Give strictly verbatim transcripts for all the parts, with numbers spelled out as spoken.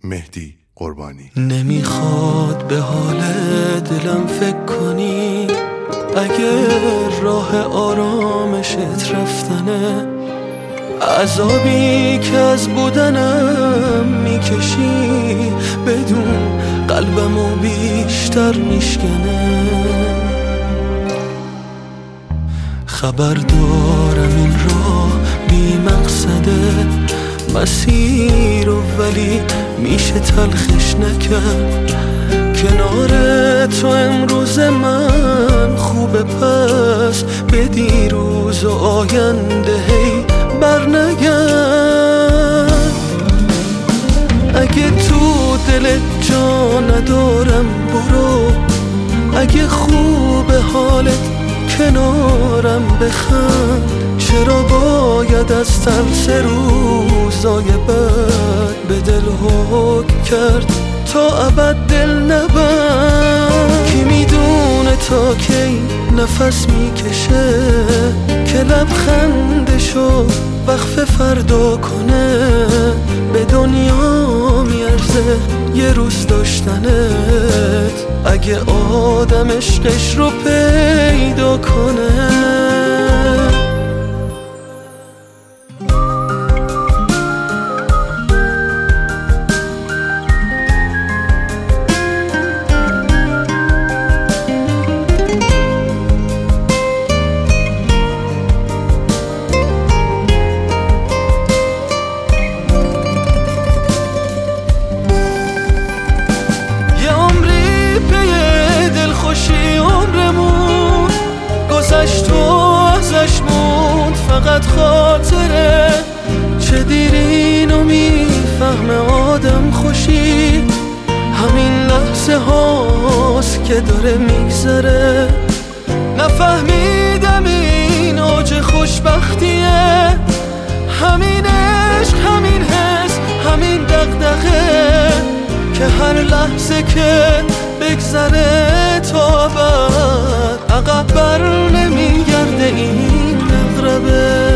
مهدی قربانی. نمیخواد به حال دلم فکر کنی، اگر راه آرامشت رفتنه، عذابی که از بودنم میکشی بدون قلبمو بیشتر میشکنه. خبر دارم این راه بی مقصده، مسیر و ولی میشه تلخش نکرد. کنار تو امروز من خوبه، پس به دیروز و آینده هی برنگرد. اگه تو دلت جا ندارم برو، اگه خوبه حالت کنارم بخند. چرا باید از ترس روزای بد به دل حکم کرد تا ابد دل نبند؟ کی میدونه تا کی نفس میکشه که لبخندشو وقف فردا کنه. به دنیا میارزه یه روز داشتنت، اگه آدم عشقش رو پیدا کنه. گذشت و ازش موند فقط خاطره، چه دیرینو میفهمه آدم خوشی. همین لحظه هاست که داره میگذره، نفهمیدم این اوج خوشبختیه. همین عشق، همین حس، همین دغدغه که هر لحظه که بگذره تا ابد عقب بر نمیگرده این عقربه.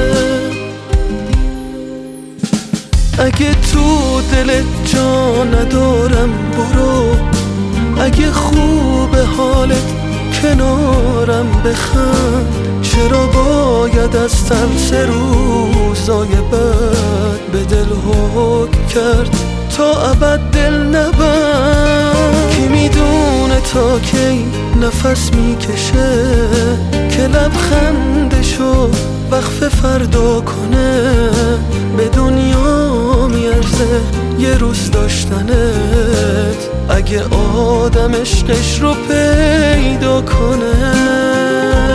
اگه تو دلت جا ندارم برو، اگه خوبه حالت کنارم بخند. چرا باید از ترس روزای بد به دل حکم کرد تا ابد دل نبند؟ کی میدونه تا کی نفس میکشه که لبخندشو وقف فردا کنه. به دنیا میارزه یه روز داشتنت، اگه آدم عشقش رو پیدا کنه.